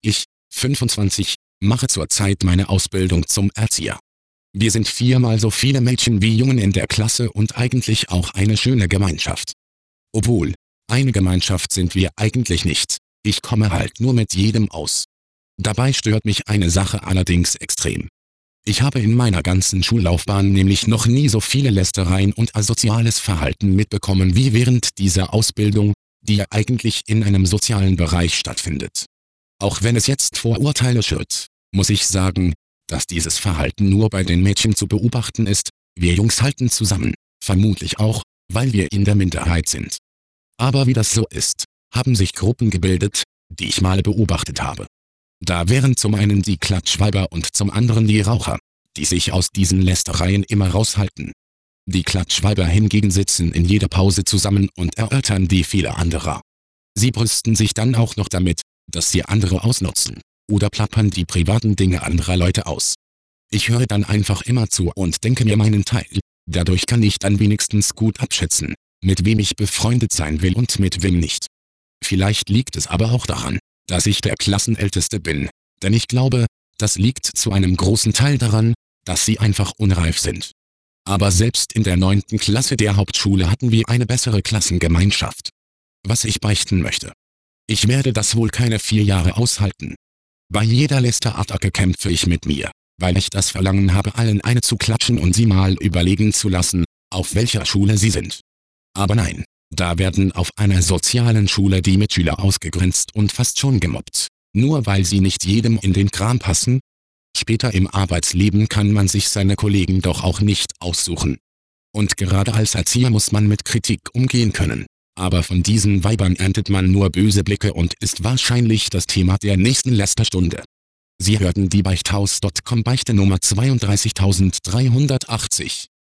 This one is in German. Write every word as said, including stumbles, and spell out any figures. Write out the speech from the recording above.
Ich, fünfundzwanzig, mache zurzeit meine Ausbildung zum Erzieher. Wir sind viermal so viele Mädchen wie Jungen in der Klasse und eigentlich auch eine schöne Gemeinschaft. Obwohl, eine Gemeinschaft sind wir eigentlich nicht, ich komme halt nur mit jedem aus. Dabei stört mich eine Sache allerdings extrem. Ich habe in meiner ganzen Schullaufbahn nämlich noch nie so viele Lästereien und asoziales Verhalten mitbekommen wie während dieser Ausbildung, die ja eigentlich in einem sozialen Bereich stattfindet. Auch wenn es jetzt Vorurteile schürt, muss ich sagen, dass dieses Verhalten nur bei den Mädchen zu beobachten ist, wir Jungs halten zusammen, vermutlich auch, weil wir in der Minderheit sind. Aber wie das so ist, haben sich Gruppen gebildet, die ich mal beobachtet habe. Da wären zum einen die Klatschweiber und zum anderen die Raucher, die sich aus diesen Lästereien immer raushalten. Die Klatschweiber hingegen sitzen in jeder Pause zusammen und erörtern die Fehler anderer. Sie brüsten sich dann auch noch damit, dass sie andere ausnutzen, oder plappern die privaten Dinge anderer Leute aus. Ich höre dann einfach immer zu und denke mir meinen Teil, dadurch kann ich dann wenigstens gut abschätzen, mit wem ich befreundet sein will und mit wem nicht. Vielleicht liegt es aber auch daran, dass ich der Klassenälteste bin, denn ich glaube, das liegt zu einem großen Teil daran, dass sie einfach unreif sind. Aber selbst in der neunten Klasse der Hauptschule hatten wir eine bessere Klassengemeinschaft. Was ich beichten möchte. Ich werde das wohl keine vier Jahre aushalten. Bei jeder Lästerattacke kämpfe ich mit mir, weil ich das Verlangen habe, allen eine zu klatschen und sie mal überlegen zu lassen, auf welcher Schule sie sind. Aber nein, da werden auf einer sozialen Schule die Mitschüler ausgegrenzt und fast schon gemobbt, nur weil sie nicht jedem in den Kram passen. Später im Arbeitsleben kann man sich seine Kollegen doch auch nicht aussuchen. Und gerade als Erzieher muss man mit Kritik umgehen können. Aber von diesen Weibern erntet man nur böse Blicke und ist wahrscheinlich das Thema der nächsten Lästerstunde. Sie hörten die Beichthaus Punkt com Beichte Nummer zweiunddreißigtausenddreihundertachtzig.